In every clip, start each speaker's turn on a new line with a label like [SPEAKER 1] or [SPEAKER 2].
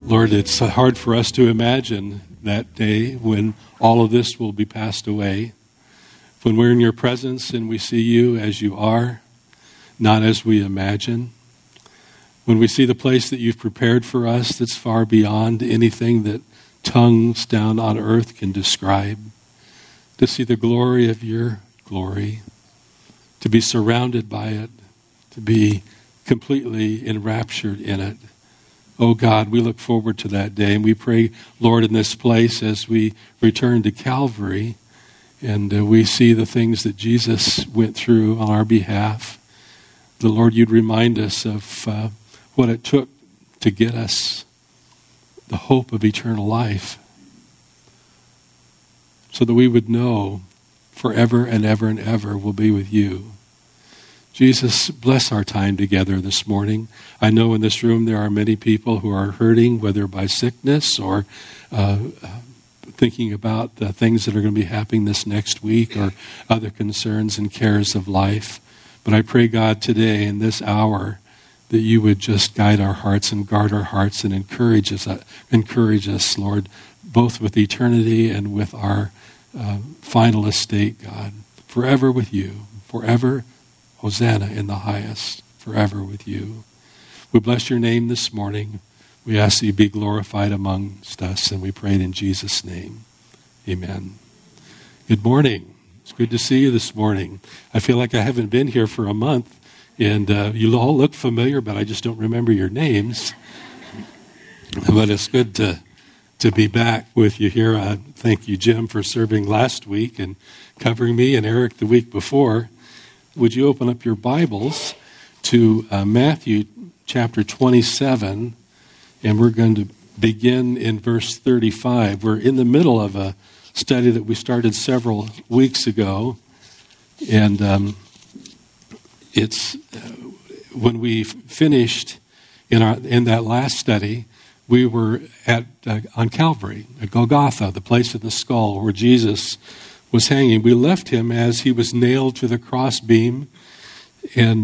[SPEAKER 1] Lord, it's hard for us to imagine that day when all of this will be passed away, when we're in your presence and we see you as you are, not as we imagine, when we see the place that you've prepared for us that's far beyond anything that tongues down on earth can describe, to see the glory of your glory, to be surrounded by it, to be completely enraptured in it. Oh God, we look forward to that day, and we pray, Lord, in this place as we return to Calvary and we see the things that Jesus went through on our behalf, the Lord, you'd remind us of what it took to get us the hope of eternal life, so that we would know forever and ever and ever we'll be with you. Jesus, bless our time together this morning. I know in this room there are many people who are hurting, whether by sickness or thinking about the things that are going to be happening this next week or other concerns and cares of life. But I pray, God, today in this hour that you would just guide our hearts and guard our hearts and encourage us, Lord, both with eternity and with our final estate, God, forever with you, forever. Hosanna in the highest, forever with you. We bless your name this morning. We ask that you be glorified amongst us, and we pray it in Jesus' name. Amen. Good morning. It's good to see you this morning. I feel like I haven't been here for a month, and you all look familiar, but I just don't remember your names. But it's good to be back with you here. Thank you, Jim, for serving last week and covering me, and Eric the week before. Would you open up your Bibles to Matthew chapter 27, and we're going to begin in verse 35. We're in the middle of a study that we started several weeks ago, and it's when we finished in that last study, we were on Calvary, at Golgotha, the place of the skull where Jesus was hanging. We left him as he was nailed to the cross beam, and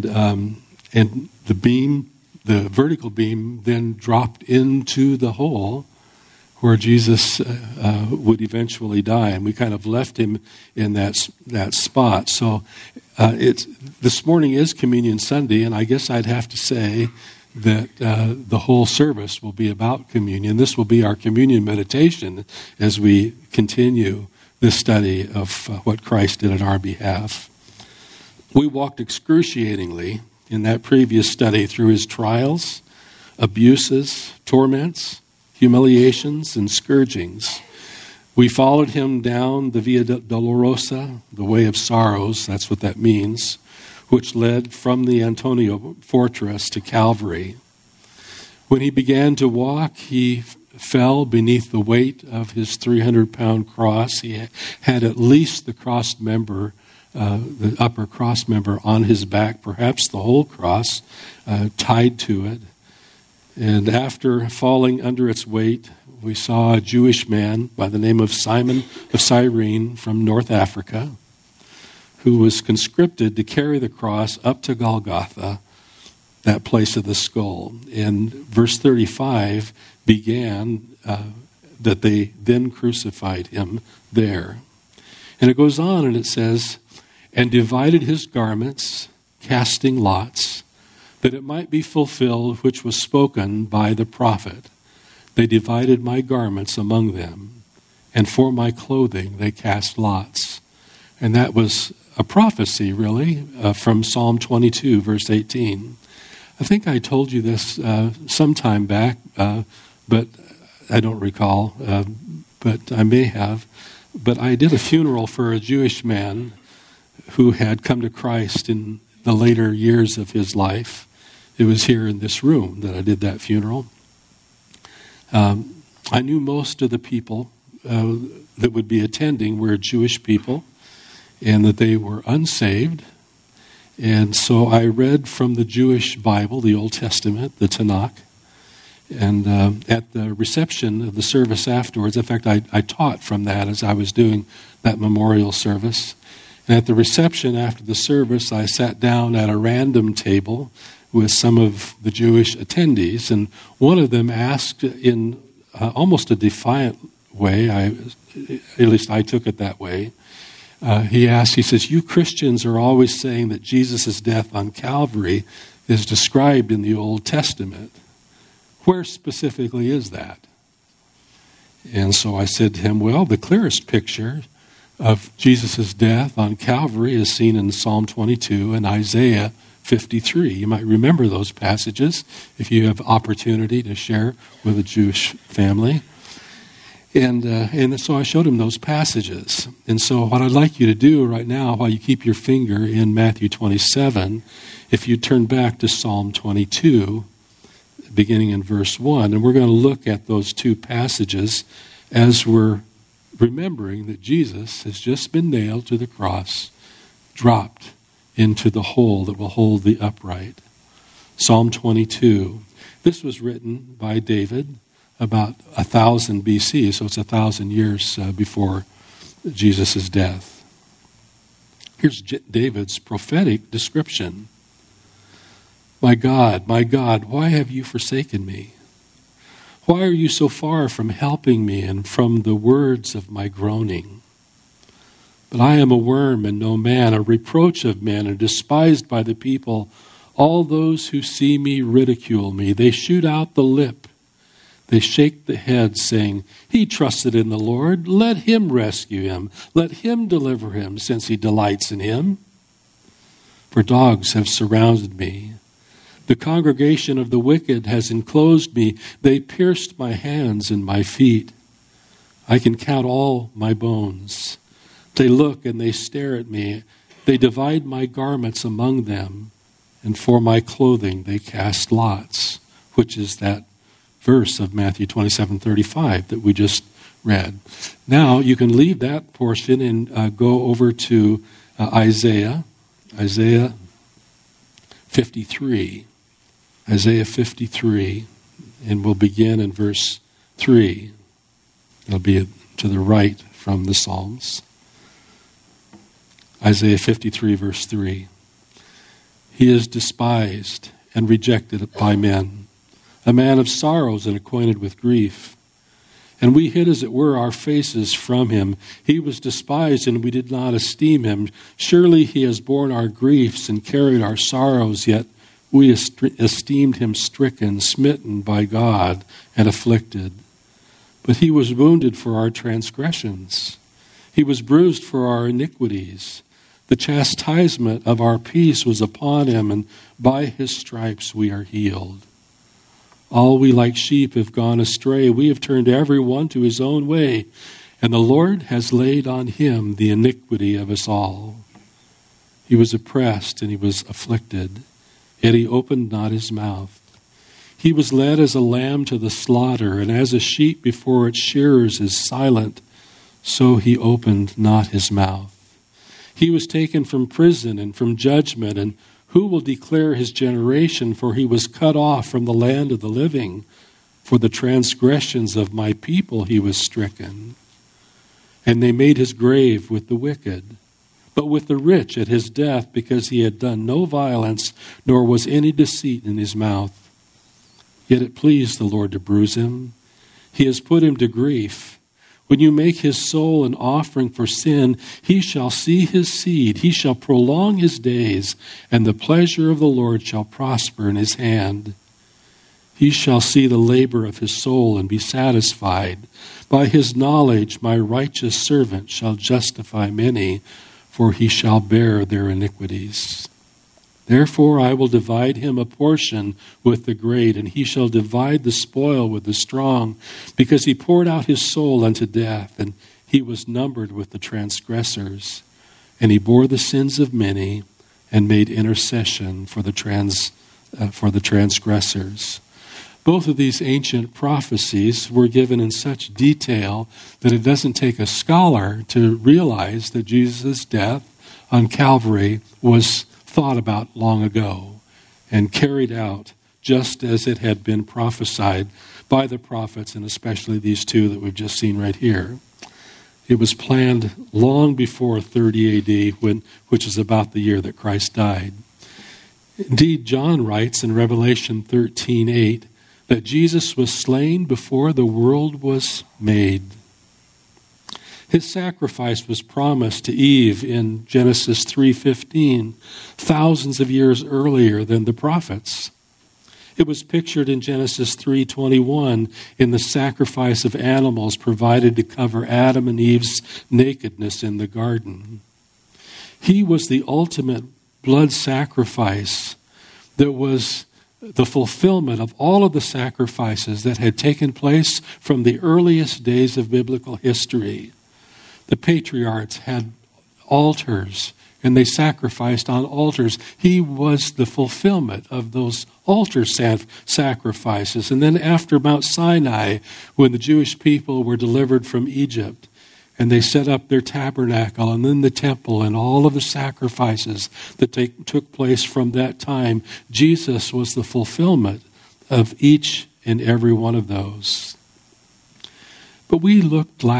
[SPEAKER 1] the beam, the vertical beam, then dropped into the hole where Jesus would eventually die, and we kind of left him in that spot. So this morning is Communion Sunday, and I guess I'd have to say that the whole service will be about communion. This will be our communion meditation as we continue this study of what Christ did on our behalf. We walked excruciatingly in that previous study through his trials, abuses, torments, humiliations, and scourgings. We followed him down the Via Dolorosa, the way of sorrows, that's what that means, which led from the Antonia fortress to Calvary. When he began to walk, he fell beneath the weight of his 300-pound cross. He had at least the cross member, the upper cross member on his back, perhaps the whole cross, tied to it. And after falling under its weight, we saw a Jewish man by the name of Simon of Cyrene from North Africa, who was conscripted to carry the cross up to Golgotha, that place of the skull. And verse 35 began that they then crucified him there. And it goes on and it says, and divided his garments, casting lots, that it might be fulfilled which was spoken by the prophet. They divided my garments among them, and for my clothing they cast lots. And that was a prophecy, really, from Psalm 22, verse 18. I think I told you this some time back, but I don't recall, but I may have. But I did a funeral for a Jewish man who had come to Christ in the later years of his life. It was here in this room that I did that funeral. I knew most of the people that would be attending were Jewish people, and that they were unsaved. And so I read from the Jewish Bible, the Old Testament, the Tanakh. And at the reception of the service afterwards, in fact, I taught from that as I was doing that memorial service. And at the reception after the service, I sat down at a random table with some of the Jewish attendees, and one of them asked in almost a defiant way, at least I took it that way. He says, you Christians are always saying that Jesus' death on Calvary is described in the Old Testament. Where specifically is that? And so I said to him, well, the clearest picture of Jesus' death on Calvary is seen in Psalm 22 and Isaiah 53. You might remember those passages if you have opportunity to share with a Jewish family. And so I showed him those passages. And so what I'd like you to do right now, while you keep your finger in Matthew 27, if you turn back to Psalm 22, beginning in verse 1, and we're going to look at those two passages as we're remembering that Jesus has just been nailed to the cross, dropped into the hole that will hold the upright. Psalm 22. This was written by David about 1000 BC, so it's 1,000 years before Jesus' death. Here's David's prophetic description. My God, why have you forsaken me? Why are you so far from helping me and from the words of my groaning? But I am a worm and no man, a reproach of men, and despised by the people. All those who see me ridicule me. They shoot out the lip. They shake the head, saying, he trusted in the Lord. Let him rescue him. Let him deliver him, since he delights in him. For dogs have surrounded me. The congregation of the wicked has enclosed me. They pierced my hands and my feet. I can count all my bones. They look and they stare at me. They divide my garments among them, and for my clothing they cast lots, which is that verse of Matthew 27:35 that we just read. Now you can leave that portion and go over to Isaiah 53. Isaiah 53, and we'll begin in verse 3. It'll be to the right from the Psalms. Isaiah 53, verse 3. He is despised and rejected by men, a man of sorrows and acquainted with grief. And we hid, as it were, our faces from him. He was despised, and we did not esteem him. Surely he has borne our griefs and carried our sorrows, yet we esteemed him stricken, smitten by God, and afflicted. But he was wounded for our transgressions. He was bruised for our iniquities. The chastisement of our peace was upon him, and by his stripes we are healed. All we like sheep have gone astray. We have turned every one to his own way, and the Lord has laid on him the iniquity of us all. He was oppressed and he was afflicted, yet he opened not his mouth. He was led as a lamb to the slaughter, and as a sheep before its shearers is silent, so he opened not his mouth. He was taken from prison and from judgment, and who will declare his generation? For he was cut off from the land of the living. For the transgressions of my people he was stricken. And they made his grave with the wicked, but with the rich at his death, because he had done no violence, nor was any deceit in his mouth. Yet it pleased the Lord to bruise him. He has put him to grief. When you make his soul an offering for sin, he shall see his seed. He shall prolong his days, and the pleasure of the Lord shall prosper in his hand. He shall see the labor of his soul and be satisfied. By his knowledge my righteous servant shall justify many, for he shall bear their iniquities. Therefore I will divide him a portion with the great, and he shall divide the spoil with the strong, because he poured out his soul unto death, and he was numbered with the transgressors. And he bore the sins of many, and made intercession for the transgressors. Both of these ancient prophecies were given in such detail that it doesn't take a scholar to realize that Jesus' death on Calvary was thought about long ago and carried out just as it had been prophesied by the prophets, and especially these two that we've just seen right here. It was planned long before 30 AD, which is about the year that Christ died. Indeed, John writes in Revelation 13:8 that Jesus was slain before the world was made. His sacrifice was promised to Eve in Genesis 3:15, thousands of years earlier than the prophets. It was pictured in Genesis 3:21 in the sacrifice of animals provided to cover Adam and Eve's nakedness in the garden. He was the ultimate blood sacrifice that was the fulfillment of all of the sacrifices that had taken place from the earliest days of biblical history. The patriarchs had altars, and they sacrificed on altars. He was the fulfillment of those altar sacrifices. And then after Mount Sinai, when the Jewish people were delivered from Egypt, and they set up their tabernacle and then the temple and all of the sacrifices that took place from that time, Jesus was the fulfillment of each and every one of those. But we looked in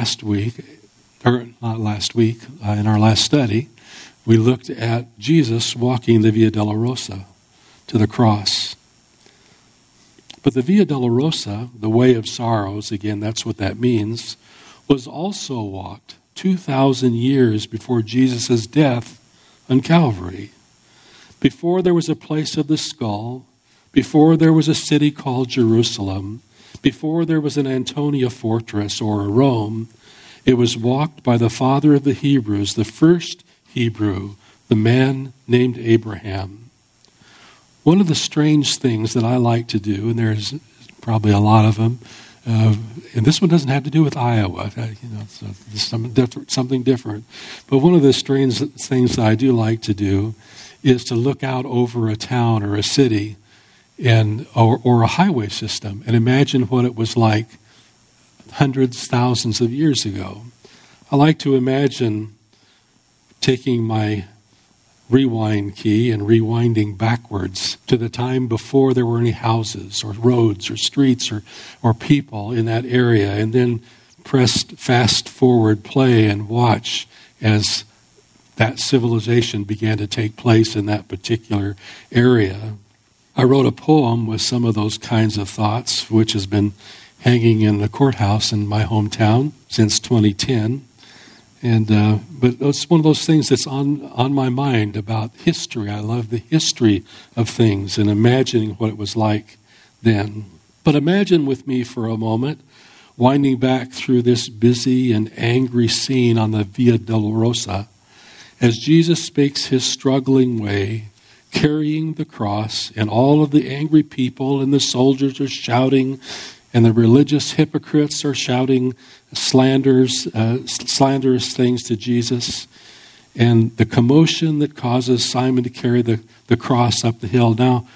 [SPEAKER 1] our last study, we looked at Jesus walking the Via Dolorosa to the cross. But the Via Dolorosa, the way of sorrows, again, that's what that means, was also walked 2,000 years before Jesus' death on Calvary. Before there was a place of the skull, before there was a city called Jerusalem, before there was an Antonia fortress or a Rome, it was walked by the father of the Hebrews, the first Hebrew, the man named Abraham. One of the strange things that I like to do, and there's probably a lot of them, and this one doesn't have to do with Iowa, it's something different. But one of the strange things that I do like to do is to look out over a town or a city or a highway system and imagine what it was like hundreds, thousands of years ago. I like to imagine taking my rewind key and rewinding backwards to the time before there were any houses or roads or streets or people in that area, and then press fast forward play and watch as that civilization began to take place in that particular area. I wrote a poem with some of those kinds of thoughts, which has been hanging in the courthouse in my hometown since 2010. But it's one of those things that's on my mind about history. I love the history of things and imagining what it was like then. But imagine with me for a moment, winding back through this busy and angry scene on the Via Dolorosa, as Jesus speaks his struggling way, carrying the cross, and all of the angry people and the soldiers are shouting, and the religious hypocrites are shouting slanderous things to Jesus, and the commotion that causes Simon to carry the cross up the hill. Now,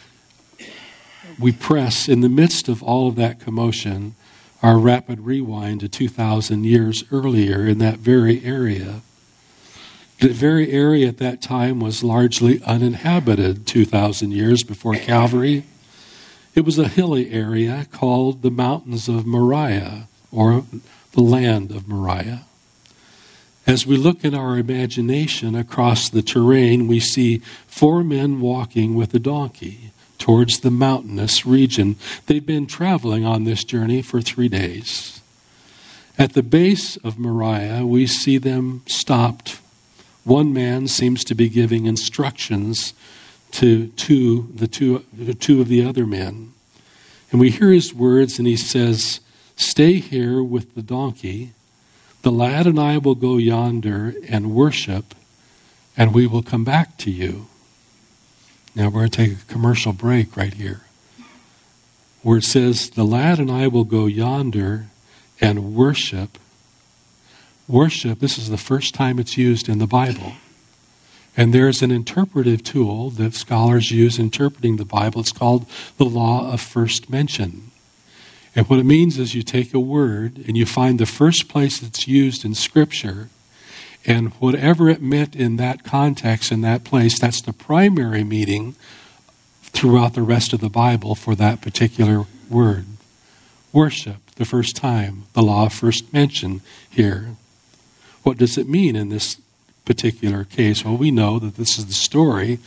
[SPEAKER 1] we press, in the midst of all of that commotion, our rapid rewind to 2,000 years earlier in that very area. The very area at that time was largely uninhabited 2,000 years before Calvary. It was a hilly area called the Mountains of Moriah, or the land of Moriah. As we look in our imagination across the terrain, we see 4 men walking with a donkey towards the mountainous region. They've been traveling on this journey for 3 days. At the base of Moriah, we see them stopped. One man seems to be giving instructions to two of the other men. And we hear his words, and he says, "Stay here with the donkey. The lad and I will go yonder and worship, and we will come back to you." Now we're going to take a commercial break right here, where it says, "The lad and I will go yonder and worship." Worship, this is the first time it's used in the Bible. And there's an interpretive tool that scholars use interpreting the Bible. It's called the law of first mention. And what it means is you take a word and you find the first place it's used in Scripture, and whatever it meant in that context, in that place, that's the primary meaning throughout the rest of the Bible for that particular word. Worship, the first time, the law of first mention here. What does it mean in this particular case? Well, we know that this is the story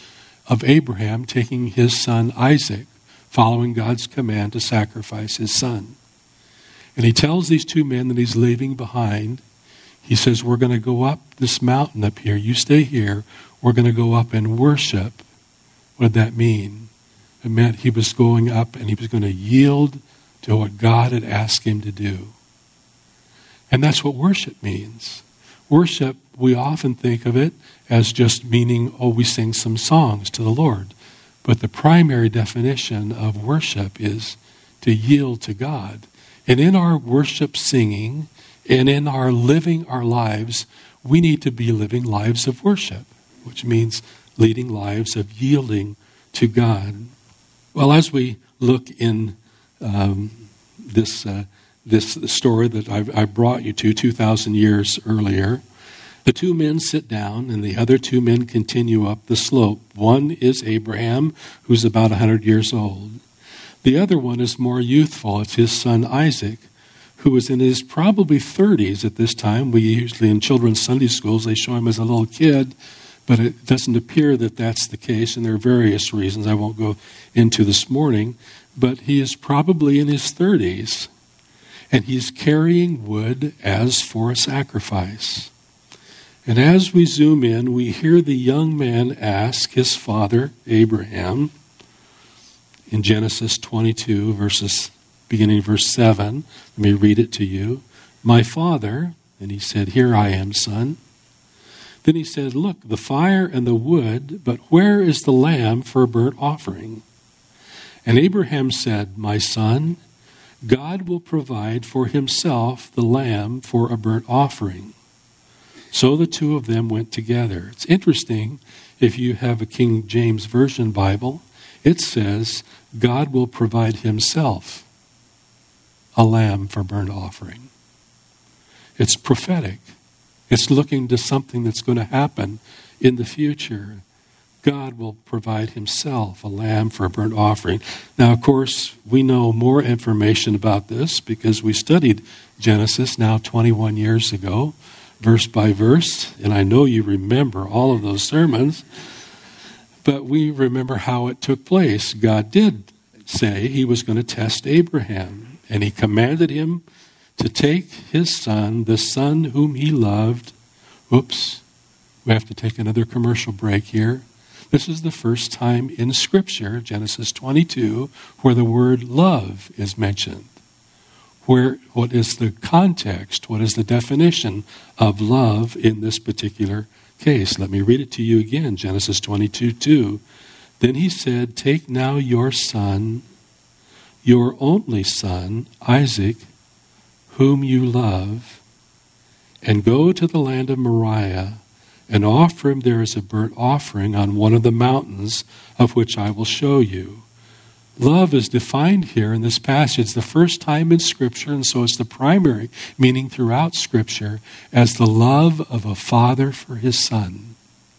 [SPEAKER 1] of Abraham taking his son Isaac, following God's command to sacrifice his son. And he tells these two men that he's leaving behind, he says, we're going to go up this mountain up here. You stay here. We're going to go up and worship. What did that mean? It meant he was going up and he was going to yield to what God had asked him to do. And that's what worship means. Worship, we often think of it as just meaning, we sing some songs to the Lord. But the primary definition of worship is to yield to God. And in our worship singing and in our living our lives, we need to be living lives of worship, which means leading lives of yielding to God. Well, as we look in this story that I brought you to 2,000 years earlier, the two men sit down and the other two men continue up the slope. One is Abraham, who's about 100 years old. The other one is more youthful. It's his son Isaac, who was in his probably 30s at this time. We usually, in children's Sunday schools, they show him as a little kid, but it doesn't appear that that's the case, and there are various reasons I won't go into this morning, but he is probably in his 30s, and he's carrying wood as for a sacrifice. And as we zoom in, we hear the young man ask his father, Abraham, in Genesis 22, beginning verse 7, let me read it to you. My father, and he said, here I am, son. Then he said, look, the fire and the wood, but where is the lamb for a burnt offering? And Abraham said, my son, God will provide for himself the lamb for a burnt offering. So the two of them went together. It's interesting, if you have a King James Version Bible, it says, God will provide himself a lamb for burnt offering. It's prophetic. It's looking to something that's going to happen in the future. God will provide himself a lamb for a burnt offering. Now, of course, we know more information about this because we studied Genesis now 21 years ago, verse by verse, and I know you remember all of those sermons, but we remember how it took place. God did say he was going to test Abraham, and he commanded him to take his son, the son whom he loved. Oops, we have to take another commercial break here. This is the first time in Scripture, Genesis 22, where the word love is mentioned. What is the context? What is the definition of love in this particular case? Let me read it to you again, Genesis 22:2. Then he said, take now your son, your only son, Isaac, whom you love, and go to the land of Moriah, and offer him there as a burnt offering on one of the mountains of which I will show you. Love is defined here in this passage the first time in Scripture, and so it's the primary meaning throughout Scripture, as the love of a father for his son.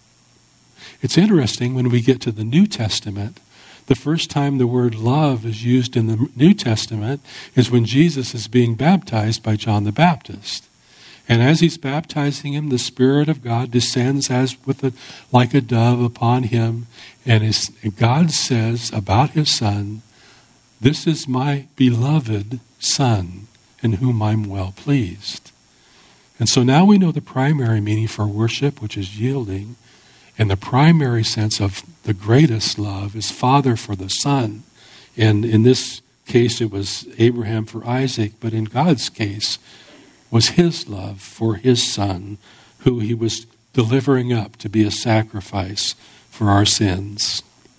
[SPEAKER 1] It's interesting when we get to the New Testament, the first time the word love is used in the New Testament is when Jesus is being baptized by John the Baptist. And as he's baptizing him, the Spirit of God descends like a dove upon him. And God says about his son, this is my beloved son in whom I'm well pleased. And so now we know the primary meaning for worship, which is yielding. And the primary sense of the greatest love is father for the son. And in this case, it was Abraham for Isaac, but in God's case, was his love for his son, who he was delivering up to be a sacrifice for our sins.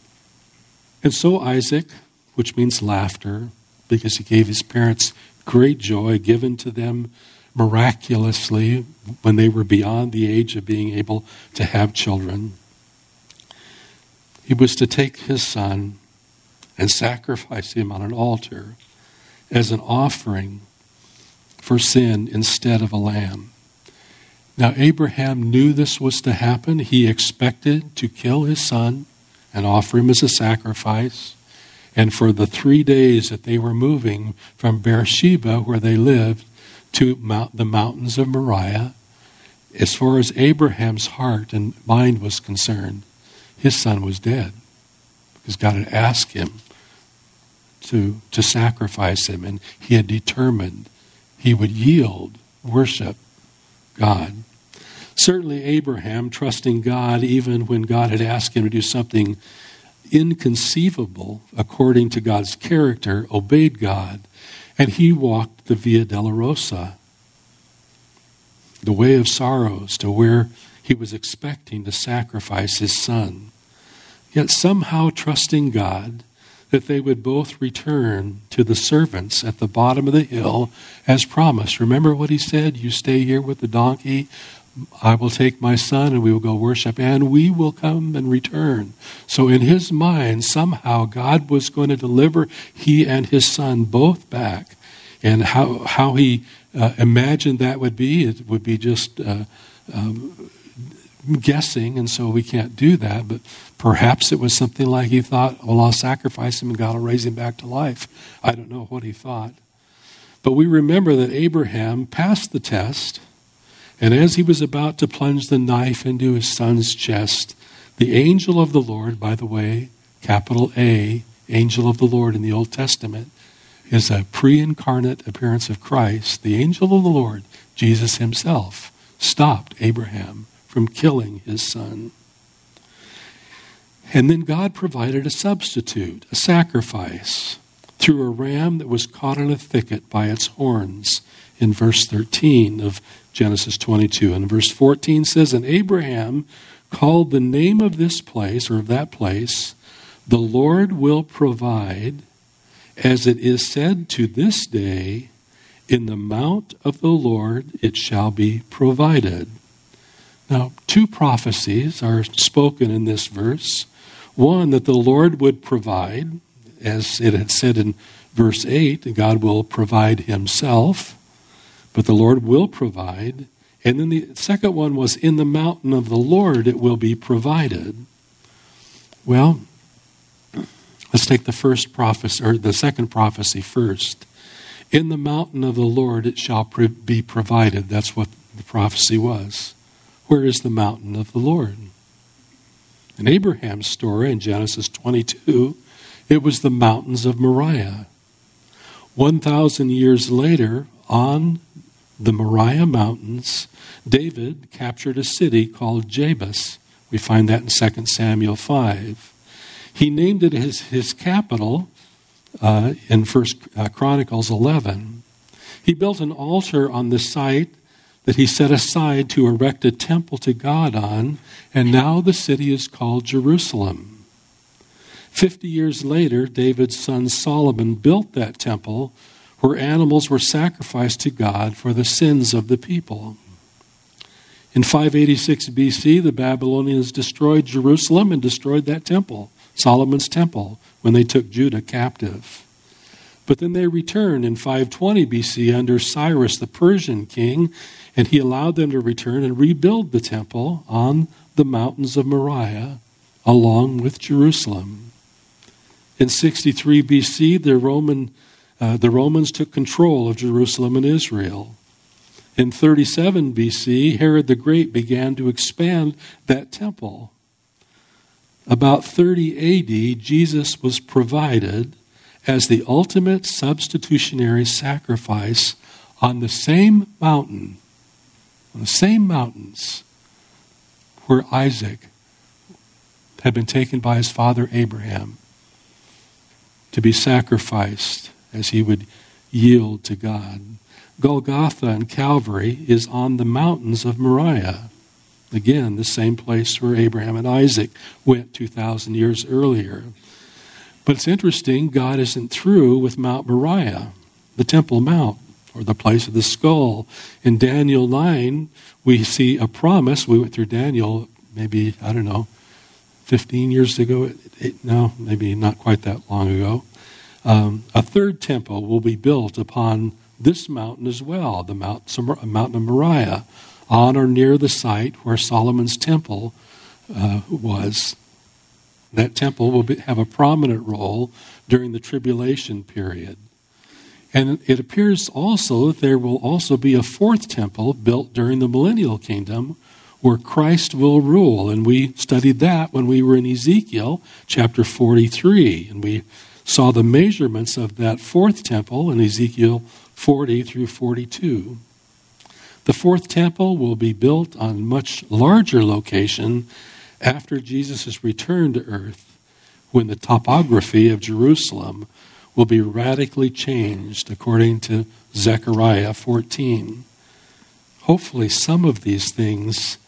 [SPEAKER 1] And so Isaac, which means laughter, because he gave his parents great joy given to them miraculously when they were beyond the age of being able to have children. He was to take his son and sacrifice him on an altar as an offering for sin instead of a lamb. Now Abraham knew this was to happen. He expected to kill his son and offer him as a sacrifice. And for the 3 days that they were moving from Beersheba, where they lived, to the mountains of Moriah, as far as Abraham's heart and mind was concerned, his son was dead because God had asked him to sacrifice him, and he had determined he would yield, worship God. Certainly Abraham, trusting God even when God had asked him to do something inconceivable according to God's character, obeyed God, and he walked the Via Dolorosa, the way of sorrows, to where he was expecting to sacrifice his son. Yet somehow trusting God that they would both return to the servants at the bottom of the hill as promised. Remember what he said? You stay here with the donkey. I will take my son and we will go worship, and we will come and return. So in his mind, somehow God was going to deliver he and his son both back. And how he imagined that would be, it would be just guessing, and so we can't do that. But perhaps it was something like he thought, well, I'll sacrifice him and God will raise him back to life. I don't know what he thought. But we remember that Abraham passed the test, and as he was about to plunge the knife into his son's chest, the angel of the Lord, by the way, capital A, angel of the Lord in the Old Testament, is a pre-incarnate appearance of Christ. The angel of the Lord, Jesus himself, stopped Abraham from killing his son. And then God provided a substitute, a sacrifice, through a ram that was caught in a thicket by its horns, in verse 13 of Genesis 22. And verse 14 says, and Abraham called the name of this place, or of that place, the Lord will provide, as it is said to this day, in the mount of the Lord it shall be provided. Now, two prophecies are spoken in this verse. One, that the Lord would provide, as it had said in verse 8, God will provide himself, but the Lord will provide. And then the second one was, in the mountain of the Lord it will be provided. Well, let's take the first prophecy, or the second prophecy first. In the mountain of the Lord it shall be provided. That's what the prophecy was. Where is the mountain of the Lord? In Abraham's story in Genesis 22, it was the mountains of Moriah. 1,000 years later, on the Moriah Mountains, David captured a city called Jebus. We find that in 2 Samuel 5. He named it his capital in 1 Chronicles 11. He built an altar on the site that he set aside to erect a temple to God on, and now the city is called Jerusalem. 50 years later, David's son Solomon built that temple where animals were sacrificed to God for the sins of the people. In 586 BC, the Babylonians destroyed Jerusalem and destroyed that temple, Solomon's temple, when they took Judah captive. But then they returned in 520 BC under Cyrus, the Persian king, and he allowed them to return and rebuild the temple on the mountains of Moriah, along with Jerusalem. In 63 BC, the Romans took control of Jerusalem and Israel. In 37 BC, Herod the Great began to expand that temple. About 30 AD, Jesus was provided as the ultimate substitutionary sacrifice on the same mountain, on the same mountains where Isaac had been taken by his father Abraham to be sacrificed as he would yield to God. Golgotha and Calvary is on the mountains of Moriah. Again, the same place where Abraham and Isaac went 2,000 years earlier. But it's interesting, God isn't through with Mount Moriah, the Temple Mount, or the place of the skull. In Daniel 9, we see a promise. We went through Daniel maybe, 15 years ago. No, maybe not quite that long ago. A third temple will be built upon this mountain as well, the mountain of Moriah, on or near the site where Solomon's temple was. That temple will have a prominent role during the tribulation period. And it appears also that there will also be a fourth temple built during the millennial kingdom, where Christ will rule. And we studied that when we were in Ezekiel chapter 43. And we saw the measurements of that fourth temple in Ezekiel 40 through 42. The fourth temple will be built on a much larger location after Jesus' return to earth, when the topography of Jerusalem will be radically changed, according to Zechariah 14. Hopefully some of these things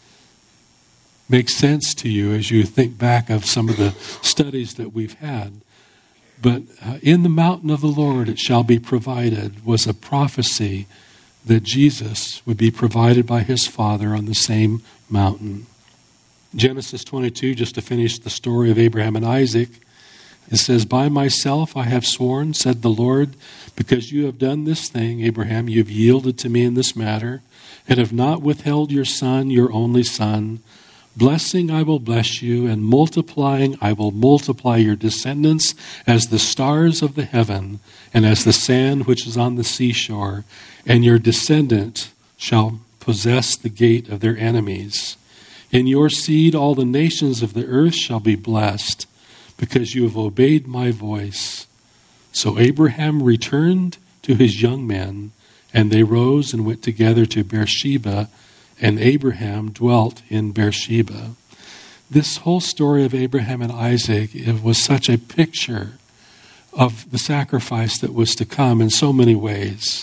[SPEAKER 1] make sense to you as you think back of some of the studies that we've had. But in the mountain of the Lord it shall be provided was a prophecy that Jesus would be provided by his Father on the same mountain. Genesis 22, just to finish the story of Abraham and Isaac, it says, "By myself I have sworn, said the Lord, because you have done this thing, Abraham, you have yielded to me in this matter, and have not withheld your son, your only son. Blessing I will bless you, and multiplying I will multiply your descendants as the stars of the heaven, and as the sand which is on the seashore, and your descendant shall possess the gate of their enemies. In your seed all the nations of the earth shall be blessed, because you have obeyed my voice." So Abraham returned to his young men, and they rose and went together to Beersheba, and Abraham dwelt in Beersheba. This whole story of Abraham and Isaac, it was such a picture of the sacrifice that was to come in so many ways.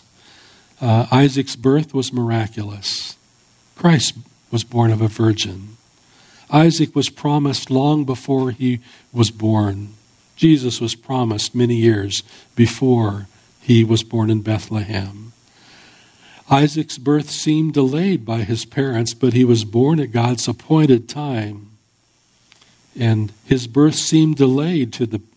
[SPEAKER 1] Isaac's birth was miraculous. Christ was born of a virgin. Isaac was promised long before he was born. Jesus was promised many years before he was born in Bethlehem. Isaac's birth seemed delayed by his parents, but he was born at God's appointed time. And his birth seemed delayed to the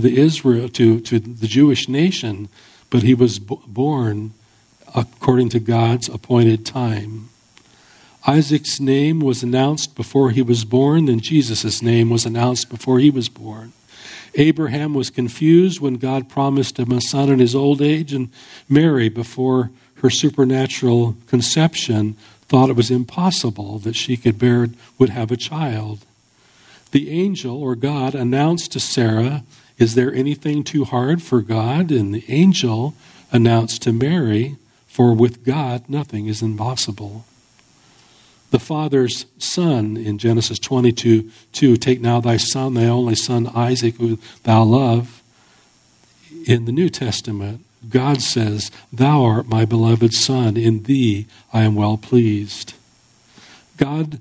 [SPEAKER 1] Jewish nation, but he was born according to God's appointed time. Isaac's name was announced before he was born, and Jesus' name was announced before he was born. Abraham was confused when God promised him a son in his old age, and Mary, before her supernatural conception, thought it was impossible that she would have a child. The angel, or God, announced to Sarah, "Is there anything too hard for God?" And the angel announced to Mary, "For with God nothing is impossible." The Father's Son in Genesis 22:2, "Take now thy son, thy only son Isaac, who thou love." In the New Testament, God says, "Thou art my beloved Son, in thee I am well pleased." God's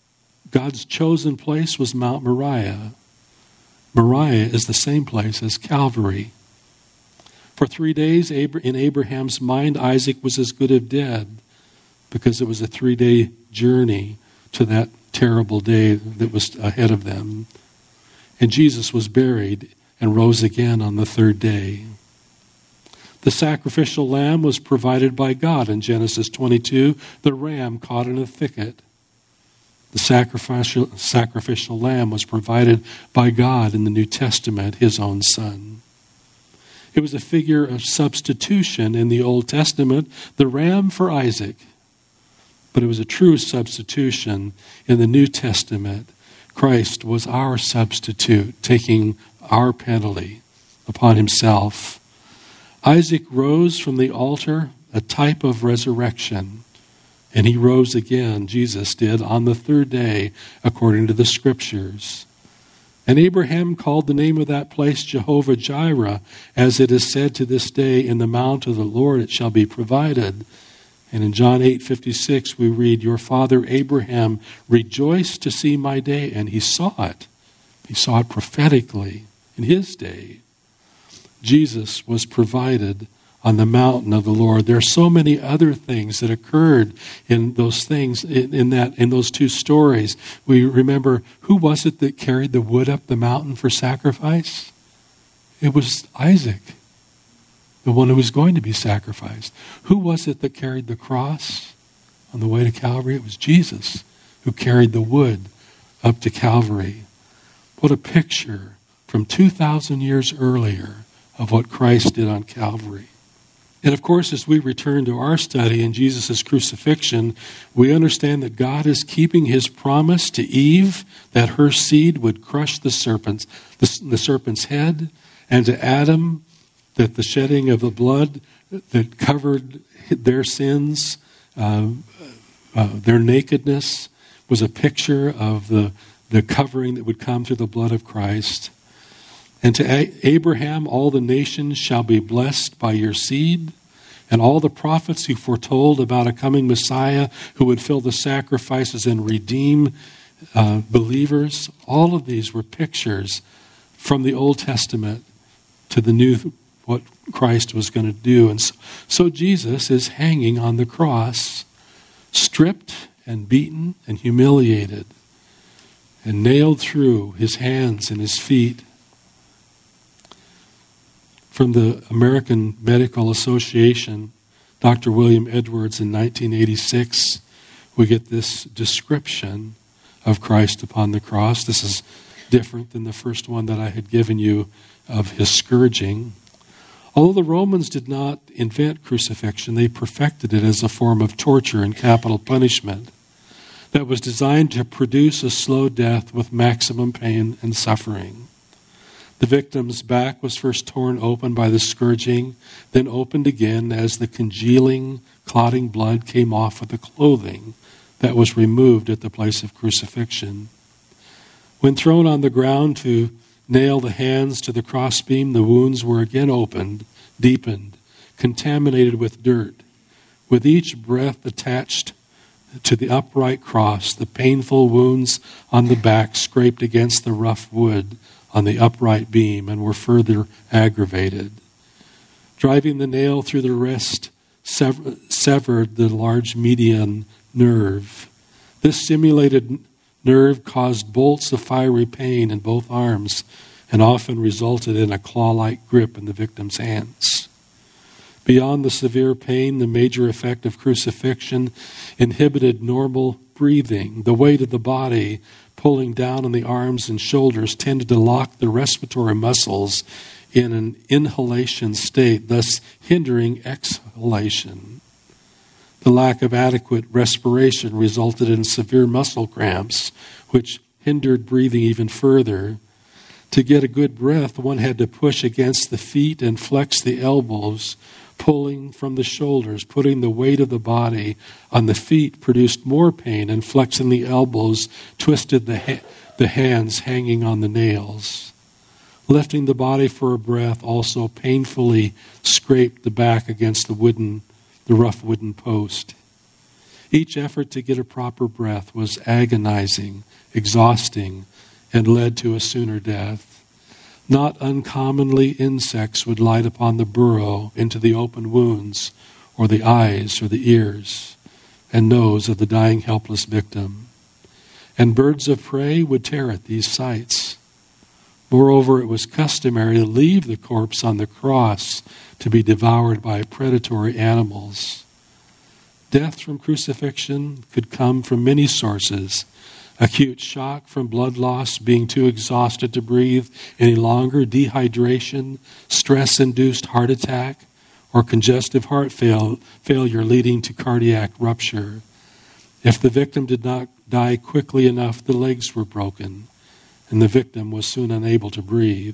[SPEAKER 1] chosen place was Mount Moriah. Moriah is the same place as Calvary. For 3 days in Abraham's mind, Isaac was as good as dead, because it was a 3-day journey to that terrible day that was ahead of them. And Jesus was buried and rose again on the 3rd day. The sacrificial lamb was provided by God in Genesis 22, the ram caught in a thicket. The sacrificial lamb was provided by God in the New Testament, his own Son. It was a figure of substitution in the Old Testament, the ram for Isaac. But it was a true substitution in the New Testament. Christ was our substitute, taking our penalty upon himself. Isaac rose from the altar, a type of resurrection. And he rose again, Jesus did, on the 3rd day, according to the Scriptures. And Abraham called the name of that place Jehovah Jireh, as it is said to this day, "In the mount of the Lord it shall be provided." And in John 8:56 we read, "Your father Abraham rejoiced to see my day," and he saw it. He saw it prophetically in his day. Jesus was provided on the mountain of the Lord. There are so many other things that occurred in those things, in those 2 stories. We remember, who was it that carried the wood up the mountain for sacrifice? It was Isaac, the one who was going to be sacrificed. Who was it that carried the cross on the way to Calvary? It was Jesus who carried the wood up to Calvary. What a picture from 2,000 years earlier of what Christ did on Calvary. And of course, as we return to our study in Jesus' crucifixion, we understand that God is keeping his promise to Eve that her seed would crush the serpent's head, and to Adam that the shedding of the blood that covered their sins, their nakedness, was a picture of the covering that would come through the blood of Christ. And to Abraham, all the nations shall be blessed by your seed. And all the prophets who foretold about a coming Messiah who would fill the sacrifices and redeem believers, all of these were pictures from the Old Testament to the New, what Christ was going to do. And so Jesus is hanging on the cross, stripped and beaten and humiliated, and nailed through his hands and his feet. From the American Medical Association, Dr. William Edwards in 1986, we get this description of Christ upon the cross. This is different than the first one that I had given you of his scourging. Although the Romans did not invent crucifixion, they perfected it as a form of torture and capital punishment that was designed to produce a slow death with maximum pain and suffering. The victim's back was first torn open by the scourging, then opened again as the congealing, clotting blood came off of the clothing that was removed at the place of crucifixion. When thrown on the ground to nail the hands to the crossbeam, the wounds were again opened, deepened, contaminated with dirt. With each breath attached to the upright cross, the painful wounds on the back scraped against the rough wood on the upright beam and were further aggravated. Driving the nail through the wrist severed the large median nerve. This stimulated nerve caused bolts of fiery pain in both arms and often resulted in a claw-like grip in the victim's hands. Beyond the severe pain, the major effect of crucifixion inhibited normal breathing. The weight of the body pulling down on the arms and shoulders tended to lock the respiratory muscles in an inhalation state, thus hindering exhalation. The lack of adequate respiration resulted in severe muscle cramps, which hindered breathing even further. To get a good breath, one had to push against the feet and flex the elbows, pulling from the shoulders. Putting the weight of the body on the feet produced more pain, and flexing the elbows twisted the hands hanging on the nails. Lifting the body for a breath also painfully scraped the back against the rough wooden post. Each effort to get a proper breath was agonizing, exhausting, and led to a sooner death. Not uncommonly, insects would light upon the burrow into the open wounds, or the eyes, or the ears, and nose of the dying helpless victim. And birds of prey would tear at these sights. Moreover, it was customary to leave the corpse on the cross to be devoured by predatory animals. Death from crucifixion could come from many sources. Acute shock from blood loss, being too exhausted to breathe any longer, dehydration, stress-induced heart attack, or congestive heart failure leading to cardiac rupture. If the victim did not die quickly enough, the legs were broken, and the victim was soon unable to breathe.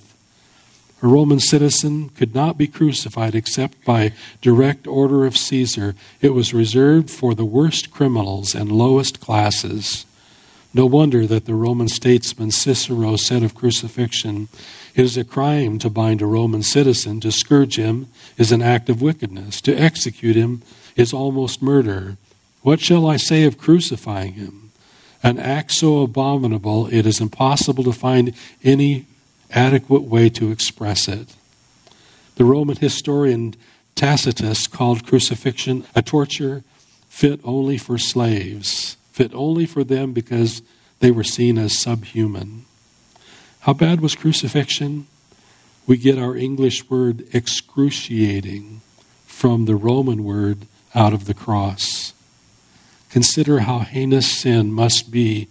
[SPEAKER 1] A Roman citizen could not be crucified except by direct order of Caesar. It was reserved for the worst criminals and lowest classes. No wonder that the Roman statesman Cicero said of crucifixion, "It is a crime to bind a Roman citizen. To scourge him is an act of wickedness. To execute him is almost murder. What shall I say of crucifying him? An act so abominable it is impossible to find any adequate way to express it." The Roman historian Tacitus called crucifixion a torture fit only for slaves, fit only for them because they were seen as subhuman. How bad was crucifixion? We get our English word excruciating from the Roman word out of the cross. Consider how heinous sin must be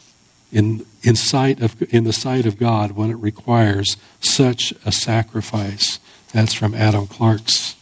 [SPEAKER 1] in the sight of God when it requires such a sacrifice. That's from Adam Clark's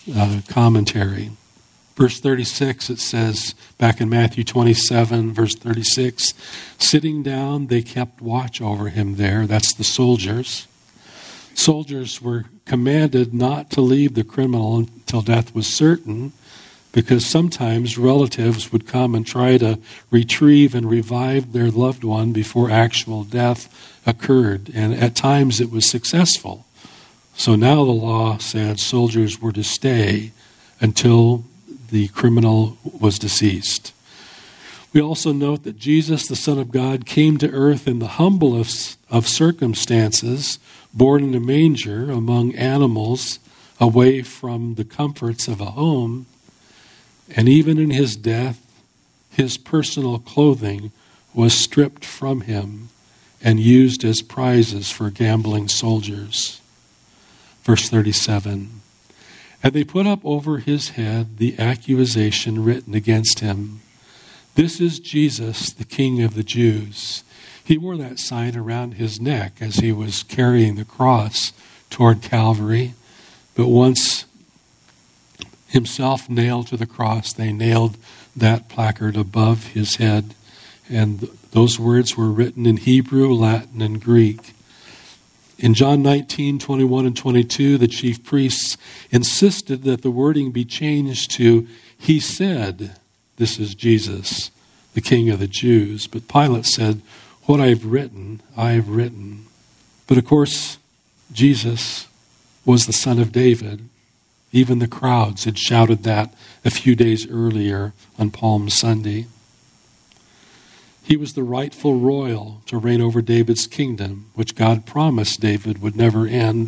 [SPEAKER 1] commentary. Verse 36, it says, back in Matthew 27, verse 36, sitting down, they kept watch over him there. That's the soldiers. Soldiers were commanded not to leave the criminal until death was certain, because sometimes relatives would come and try to retrieve and revive their loved one before actual death occurred. And at times it was successful. So now the law said soldiers were to stay until the criminal was deceased. We also note that Jesus, the Son of God, came to earth in the humblest of circumstances, born in a manger among animals, away from the comforts of a home. And even in his death, his personal clothing was stripped from him and used as prizes for gambling soldiers. Verse 37. And they put up over his head the accusation written against him. This is Jesus, the King of the Jews. He wore that sign around his neck as he was carrying the cross toward Calvary. But once himself nailed to the cross, they nailed that placard above his head. And those words were written in Hebrew, Latin, and Greek. In John 19, 21 and 22, the chief priests insisted that the wording be changed to, he said, this is Jesus, the King of the Jews. But Pilate said, what I've written, I've written. But of course, Jesus was the Son of David. Even the crowds had shouted that a few days earlier on Palm Sunday. He was the rightful royal to reign over David's kingdom, which God promised David would never end.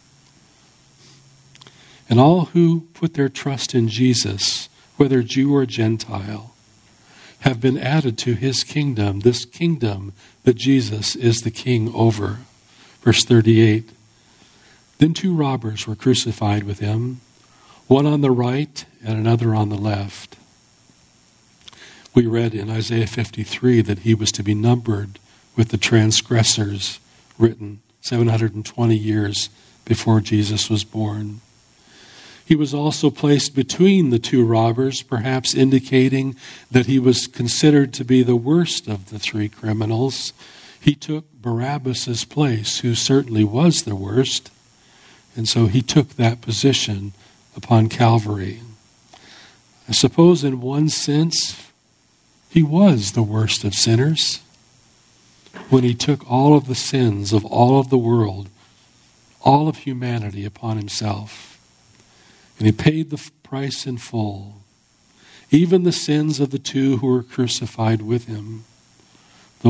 [SPEAKER 1] And all who put their trust in Jesus, whether Jew or Gentile, have been added to his kingdom, this kingdom that Jesus is the king over. Verse 38, then 2 robbers were crucified with him, one on the right and another on the left. We read in Isaiah 53 that he was to be numbered with the transgressors, written 720 years before Jesus was born. He was also placed between the 2 robbers, perhaps indicating that he was considered to be the worst of the 3 criminals. He took Barabbas' place, who certainly was the worst, and so he took that position upon Calvary. I suppose in one sense, he was the worst of sinners when he took all of the sins of all of the world, all of humanity upon himself. And he paid the price in full, even the sins of the 2 who were crucified with him. There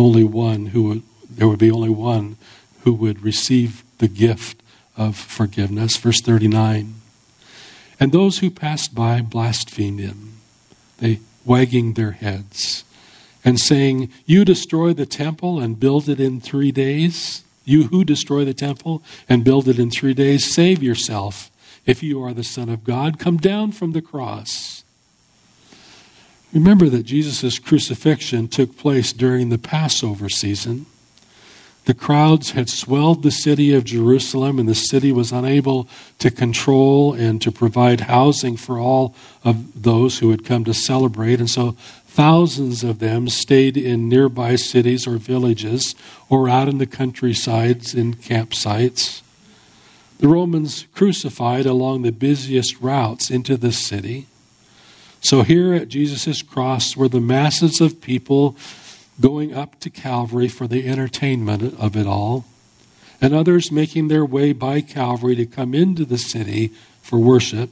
[SPEAKER 1] would be only one who would receive the gift of forgiveness. Verse 39. And those who passed by blasphemed him, they wagging their heads and saying, you destroy the temple and build it in 3 days? You who destroy the temple and build it in 3 days, save yourself. If you are the Son of God, come down from the cross. Remember that Jesus' crucifixion took place during the Passover season. The crowds had swelled the city of Jerusalem, and the city was unable to control and to provide housing for all of those who had come to celebrate. And so thousands of them stayed in nearby cities or villages or out in the countrysides in campsites. The Romans crucified along the busiest routes into the city. So here at Jesus' cross were the masses of people going up to Calvary for the entertainment of it all, and others making their way by Calvary to come into the city for worship.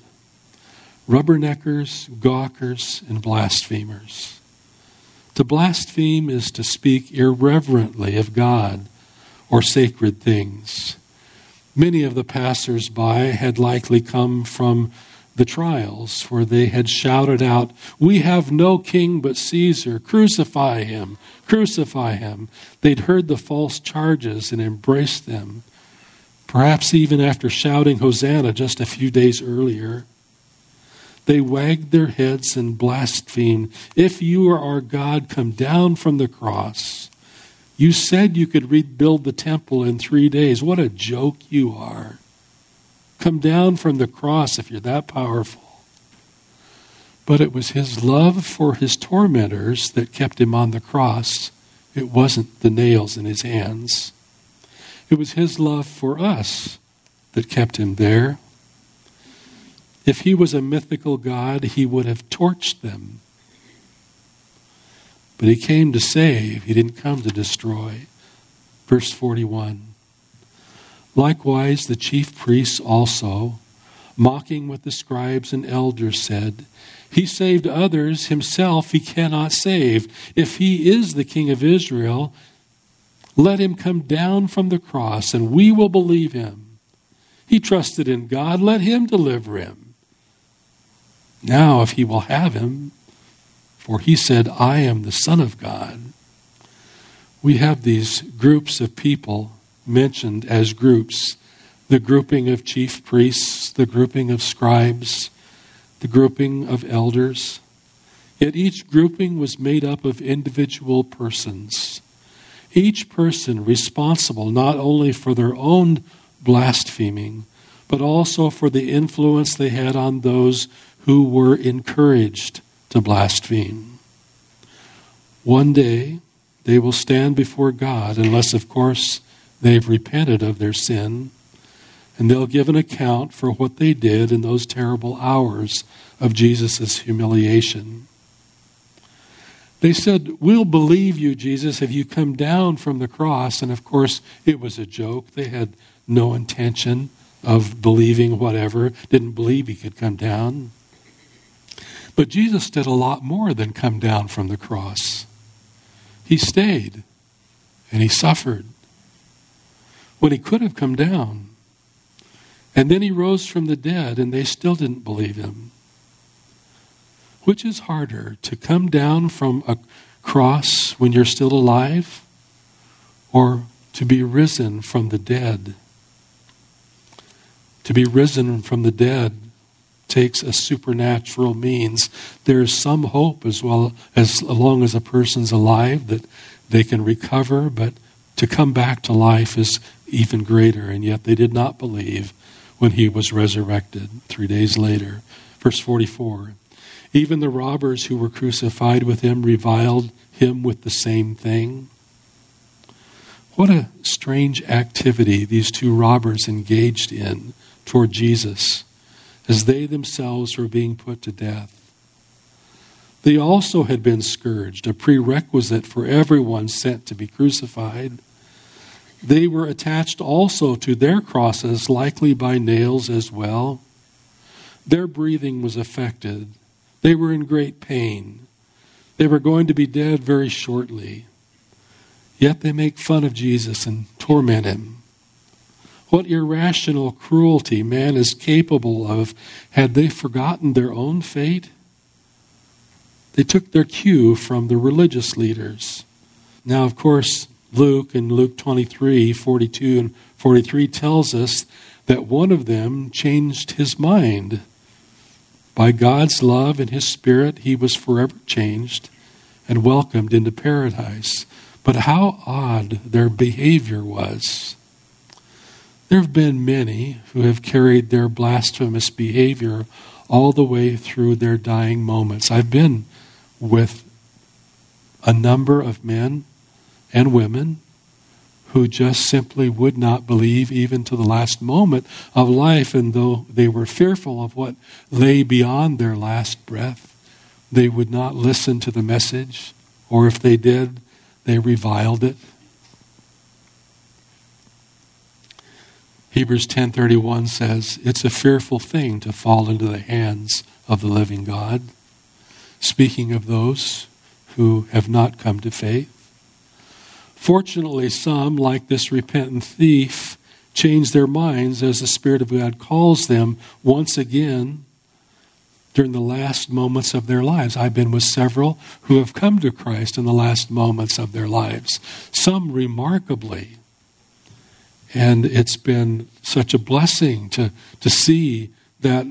[SPEAKER 1] Rubberneckers, gawkers, and blasphemers. To blaspheme is to speak irreverently of God or sacred things. Many of the passers-by had likely come from the trials where they had shouted out, we have no king but Caesar, crucify him, crucify him. They'd heard the false charges and embraced them, perhaps even after shouting Hosanna just a few days earlier. They wagged their heads and blasphemed, if you are our God, come down from the cross. You said you could rebuild the temple in 3 days. What a joke you are. Come down from the cross if you're that powerful. But it was his love for his tormentors that kept him on the cross. It wasn't the nails in his hands. It was his love for us that kept him there. If he was a mythical God, he would have torched them. But he came to save. He didn't come to destroy. Verse 41. Likewise, the chief priests also, mocking with the scribes and elders, said, He saved others, himself he cannot save. If he is the King of Israel, let him come down from the cross, and we will believe him. He trusted in God, let him deliver him. Now, if he will have him, for he said, I am the Son of God. We have these groups of people mentioned as groups. The grouping of chief priests, the grouping of scribes, the grouping of elders. Yet each grouping was made up of individual persons. Each person responsible not only for their own blaspheming, but also for the influence they had on those who were encouraged to blaspheme. One day, they will stand before God, unless, of course, they've repented of their sin, and they'll give an account for what they did in those terrible hours of Jesus' humiliation. They said, we'll believe you, Jesus, if you come down from the cross. And of course, it was a joke. They had no intention of believing whatever, didn't believe he could come down. But Jesus did a lot more than come down from the cross. He stayed and he suffered when he could have come down. And then he rose from the dead, and they still didn't believe him. Which is harder, to come down from a cross when you're still alive, or to be risen from the dead? To be risen from the dead takes a supernatural means. There's some hope as long as a person's alive that they can recover, but to come back to life is even greater, and yet they did not believe when he was resurrected 3 days later. Verse 44, even the robbers who were crucified with him reviled him with the same thing. What a strange activity these two robbers engaged in toward Jesus as they themselves were being put to death. They also had been scourged, a prerequisite for everyone sent to be crucified. They were attached also to their crosses, likely by nails as well. Their breathing was affected. They were in great pain. They were going to be dead very shortly. Yet they make fun of Jesus and torment him. What irrational cruelty man is capable of. Had they forgotten their own fate? They took their cue from the religious leaders. Now, of course, Luke in Luke 23, 42 and 43 tells us that one of them changed his mind. By God's love and his Spirit, he was forever changed and welcomed into paradise. But how odd their behavior was. There have been many who have carried their blasphemous behavior all the way through their dying moments. I've been with a number of men and women who just simply would not believe even to the last moment of life, and though they were fearful of what lay beyond their last breath, they would not listen to the message, or if they did, they reviled it. Hebrews 10:31 says, it's a fearful thing to fall into the hands of the living God. Speaking of those who have not come to faith. Fortunately, some, like this repentant thief, change their minds as the Spirit of God calls them once again during the last moments of their lives. I've been with several who have come to Christ in the last moments of their lives. Some remarkably. And it's been such a blessing to see that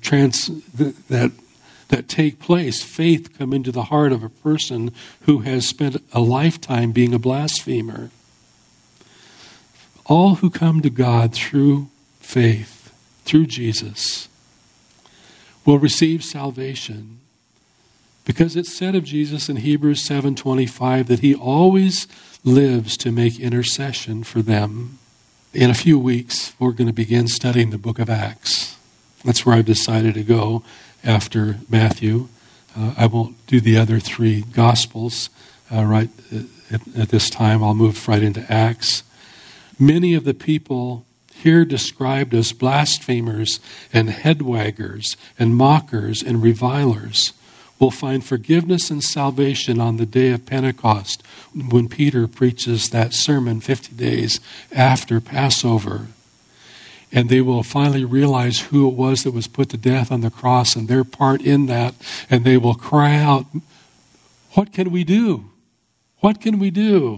[SPEAKER 1] that take place, faith come into the heart of a person who has spent a lifetime being a blasphemer. All who come to God through faith through Jesus will receive salvation. Because it's said of Jesus in Hebrews 7:25 that he always lives to make intercession for them. In a few weeks, we're going to begin studying the book of Acts. That's where I've decided to go after Matthew. I won't do the other three Gospels right at this time. I'll move right into Acts. Many of the people here described as blasphemers and headwaggers and mockers and revilers will find forgiveness and salvation on the day of Pentecost when Peter preaches that sermon 50 days after Passover. And they will finally realize who it was that was put to death on the cross and their part in that. And they will cry out, "What can we do? What can we do?"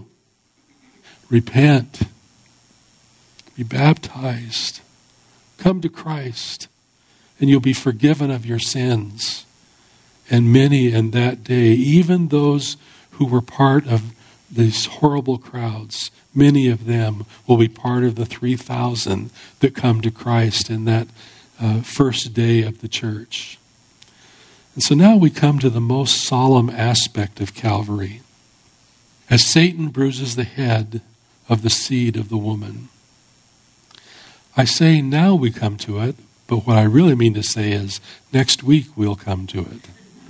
[SPEAKER 1] Repent. Be baptized. Come to Christ. And you'll be forgiven of your sins. And many in that day, even those who were part of these horrible crowds, many of them will be part of the 3,000 that come to Christ in that first day of the church. And so now we come to the most solemn aspect of Calvary. As Satan bruises the head of the seed of the woman. I say now we come to it, but what I really mean to say is next week we'll come to it.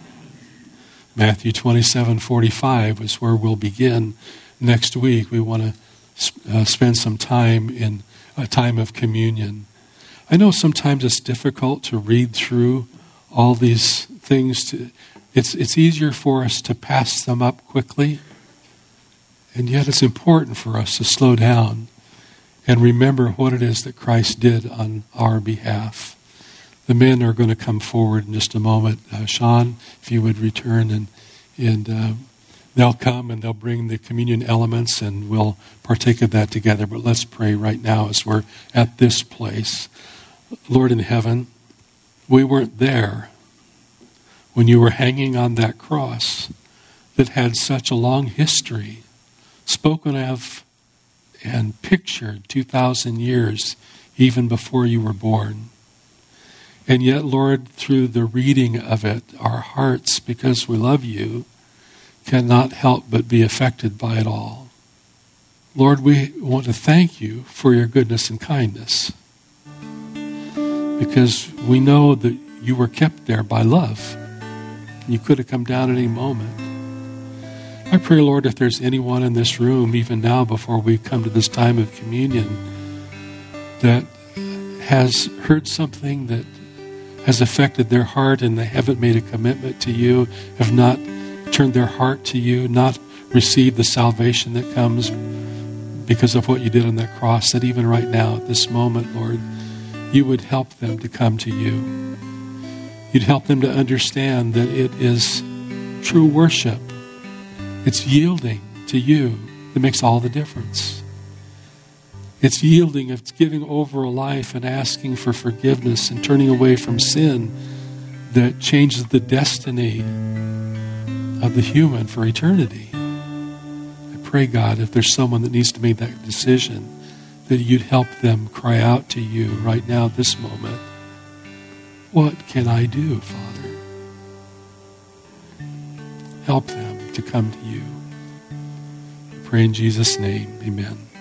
[SPEAKER 1] Matthew 27:45 is where we'll begin next week. We want to spend some time in a time of communion. I know sometimes it's difficult to read through all these things. It's easier for us to pass them up quickly, and yet it's important for us to slow down and remember what it is that Christ did on our behalf. The men are going to come forward in just a moment. Sean, if you would return, and they'll come and they'll bring the communion elements and we'll partake of that together. But let's pray right now as we're at this place. Lord in heaven, we weren't there when you were hanging on that cross that had such a long history, spoken of and pictured 2,000 years even before you were born. And yet, Lord, through the reading of it, our hearts, because we love you, cannot help but be affected by it all. Lord, we want to thank you for your goodness and kindness, because we know that you were kept there by love. You could have come down at any moment. I pray, Lord, if there's anyone in this room, even now before we come to this time of communion, that has heard something that has affected their heart and they haven't made a commitment to you, have not turned their heart to you, not received the salvation that comes because of what you did on that cross, that even right now at this moment, Lord, you would help them to come to you. You'd help them to understand that it is true worship. It's yielding to you that makes all the difference. It's yielding, it's giving over a life and asking for forgiveness and turning away from sin that changes the destiny of the human for eternity. I pray, God, if there's someone that needs to make that decision, that you'd help them cry out to you right now, this moment. What can I do, Father? Help them to come to you. I pray in Jesus' name, amen.